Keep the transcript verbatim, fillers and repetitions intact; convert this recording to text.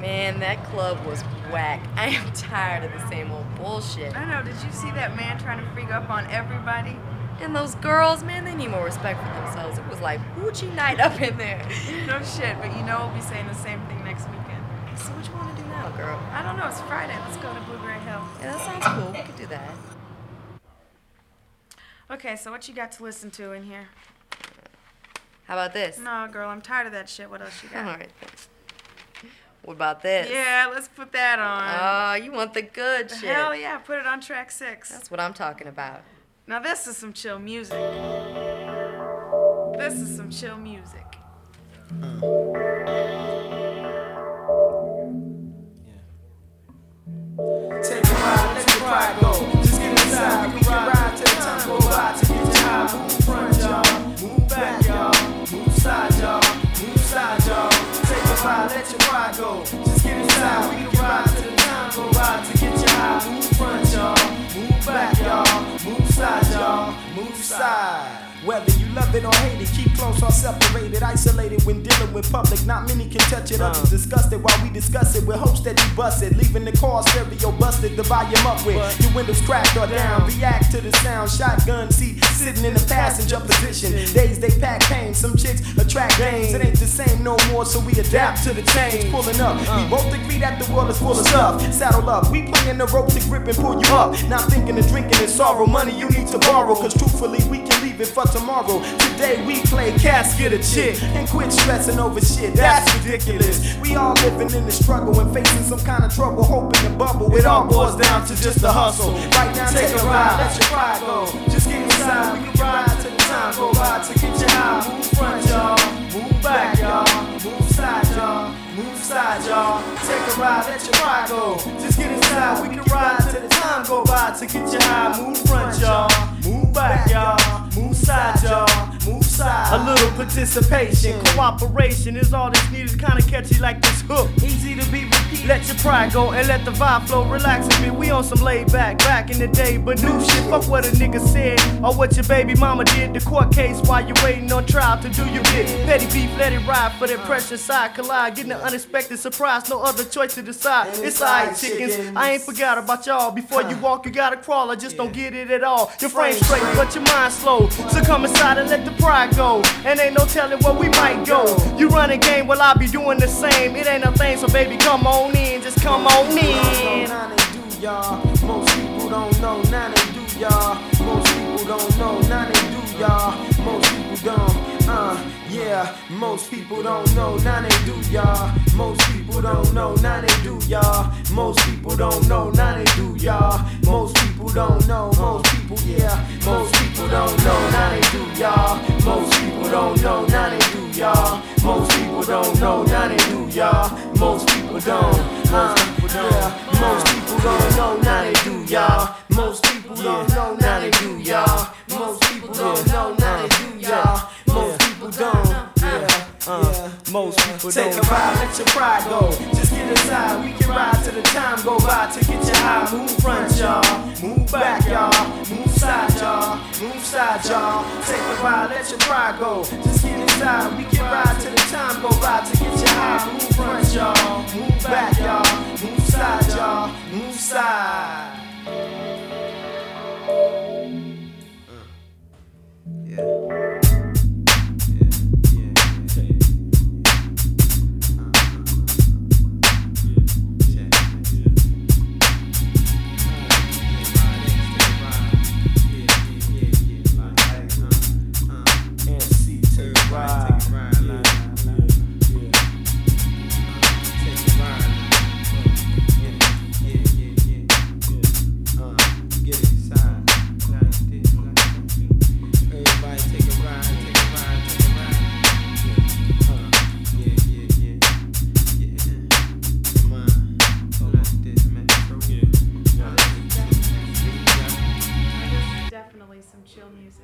Man, that club was whack. I am tired of the same old bullshit. I know, did you see that man trying to freak up on everybody? And those girls, man, they need more respect for themselves. It was like hoochie night up in there. No shit, but you know we'll be saying the same thing next weekend. So what you want to do now, girl? I don't know, it's Friday. Let's go to Blueberry Hill. Yeah, that sounds cool. We could do that. Okay, so what you got to listen to in here? How about this? No, girl, I'm tired of that shit. What else you got? All right, thanks. What about this? Yeah, let's put that on. Oh, you want the good shit. Hell yeah, put it on track six. That's what I'm talking about. Now this is some chill music. This is some chill music. Uh. Take a ride, let your pride go. Just get inside, we can ride till the time go by. To get you high, move front, y'all. Move back, y'all. Move side, y'all. Move side, y'all. Take a ride, let your pride go. Just get inside, we can ride till the time go by. To get you high, move front, y'all. Move back, y'all. Move side, y'all. Move side. Whether you love it or hate it, keep close or separated, isolated when dealing with public. Not many can touch it, others discuss it while we discuss it with hopes that you bust it. Leaving the car stereo busted, the volume up with your windows cracked or down. React to the sound, shotgun seat, sitting in the passenger position. Days they pack pain, some chicks attract gains. It ain't the same no more, so we adapt to the change. Pulling up, we both agree that the world is full of stuff. Saddle up, we playing the rope to grip and pull you up. Not thinking of drinking and sorrow, money you need to borrow. Cause truthfully, we can leave it for tomorrow. Today we play casket a chick and quit stressing over shit. That's ridiculous. We all living in the struggle and facing some kind of trouble, hoping to bubble. It all boils down to just a hustle. Right now, take a ride, let your pride go. Just get inside, we can ride till the time go by. To get you high, move front, y'all. Move back, y'all. Move side, y'all. Move side, y'all. Take a ride, let your pride go. Just get inside, we can ride till the time go by. To get you high, move front, y'all. Move back, y'all. Move side, y'all. Move side. A little participation, cooperation is all that's needed. Kinda catchy like this hook. Easy to be repeated. Let your pride go and let the vibe flow. Relax a bit. We on some laid back, back in the day, but new shit. Fuck what a nigga said or what your baby mama did. The court case while you waiting on trial to do your bit. Petty beef, let it ride for that pressure side. Collide, getting an unexpected surprise. No other choice to decide. It's alright, chickens. I ain't forgot about y'all. Before you walk, you gotta crawl. I just don't get it at all. Your frame straight, but your mind slow. So come inside and let the pride go. And ain't no telling where we might go. You run a game, well I be doing the same. It ain't a thing, so baby come on in, just come on in. Now they do, y'all. Most people don't know, now they do, y'all. Most people don't know, now they do, y'all. Most people don't, uh, yeah. Most people don't know, now they do, y'all. Most people don't know, now they do, y'all. Most people don't know, now they do, y'all. Most people don't know, most people, yeah. Most people don't know, now they do, y'all. Most people don't know, now they do, y'all. Most people don't know, now they do, y'all. Most people don't, uh, yeah. Most people don't know, now they do, y'all. Most people don't know, now they do, y'all. Most people don't know, now they do, y'all. Most people don't, yeah. Uh, most people take don't. A ride, let your pride go. Just get inside, we can ride till the time go by. To get you high, move front, y'all. Move back, y'all. Move side, y'all. Move side, y'all. Take a ride, let your pride go. Just get inside, we can ride till the time go by. To get you high, move front,